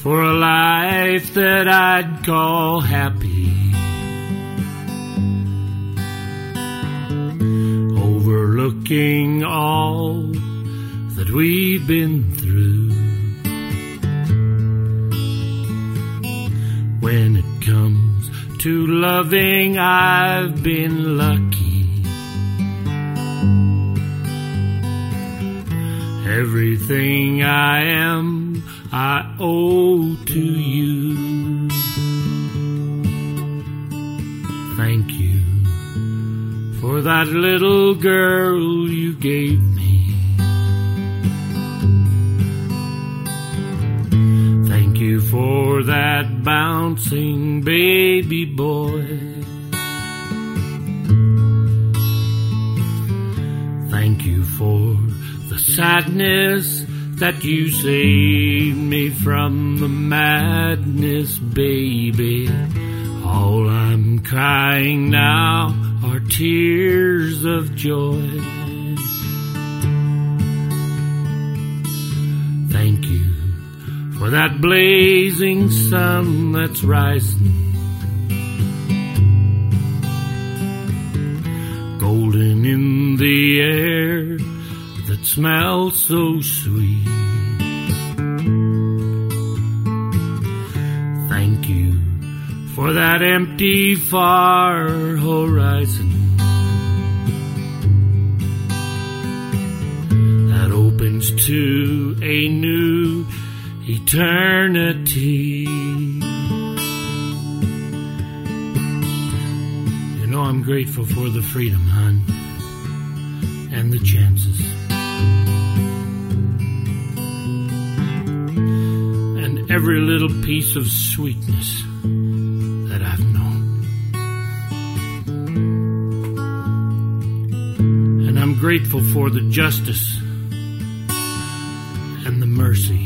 for a life that I'd call happy, overlooking all that we've been through. When it comes to loving, I've been lucky. Everything I am, I owe to you. Thank you for that little girl you gave me. Thank you for that bouncing baby boy. Thank you for the sadness that you saved me from, the madness, baby. All I'm crying now are tears of joy. Thank you for that blazing sun that's rising, golden in the air that smells so sweet. Thank you for that empty far horizon that opens to a new eternity. You know, I'm grateful for the freedom, hon, and the chances, and every little piece of sweetness that I've known. And I'm grateful for the justice and the mercy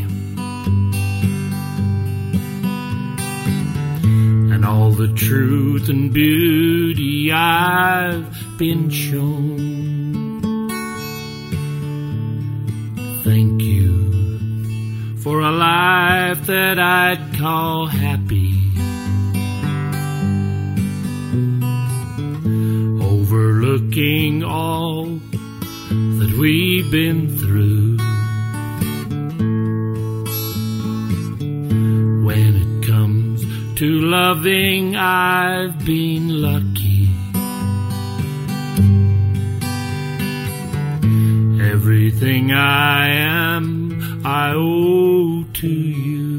and all the truth and beauty I've been shown. Thank you for a life that I'd call happy, overlooking all that we've been through. When it comes to loving, I've been lucky. Everything I am, I owe to you.